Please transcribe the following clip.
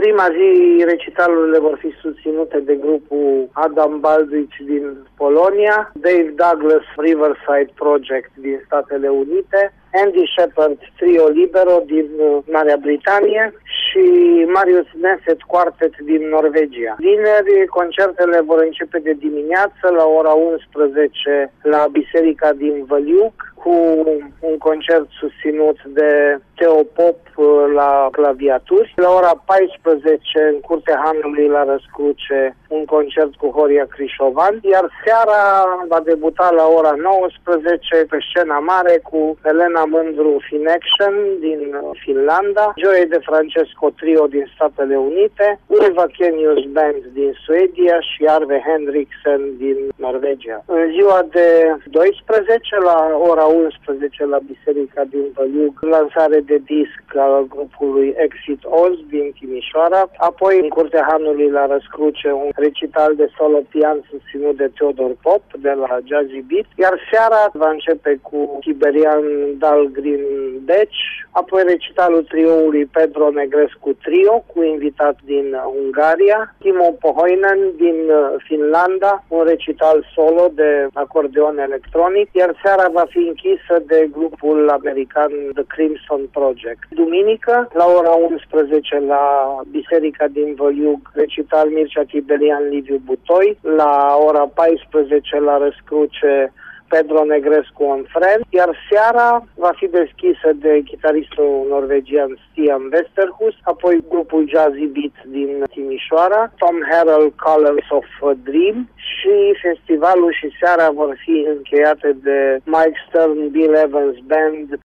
prima zi recitalurile vor fi susținute de grupul Adam Baldwin din Polonia, Dave Douglas Riverside Project din Statele Unite, Andy Shepard Trio Libero din Marea Britanie și Marius Neset Quartet din Norvegia. Vineri, concertele vor începe de dimineață la ora 11 la Biserica din Văliuc, cu un concert susținut de Theo Pop la claviaturi. La ora 14, în Curtea Hanului la Răscruce, un concert cu Horia Crișovan, iar seara va debuta la ora 19 pe scena mare cu Elena Mândru Finection din Finlanda, Joey De Francesco Trio din Statele Unite, Ulva Kenius Band din Suedia și Arve Henriksen din Norvegia. În ziua de 12, la ora 11 la Biserica din Văliuc, lansare de disc al grupului Exit Oz din Timișoara, apoi în Curtea Hanului la Răscruce un recital de solo pian susținut de Theodor Pop de la Jazzy Beat, iar seara va începe cu Tiberian Dahlgren Deci, apoi recitalul trioului Pedro Negrescu Trio cu invitat din Ungaria, Timo Pohoinen din Finlanda, un recital solo de acordeon electronic, iar seara va fi închisă de grupul american The Crimson Project. Duminică, la ora 11 la Biserica din Văliuc, recital Mircea Tiberian Liviu Butoi, la ora 14 la Răscruce Pedro Negrescu on Friend, iar seara va fi deschisă de chitaristul norvegian Stian Westerhus, apoi grupul Jazzy Beat din Timișoara, Tom Harrell Colors of a Dream și festivalul și seara vor fi încheiate de Mike Stern Bill Evans Band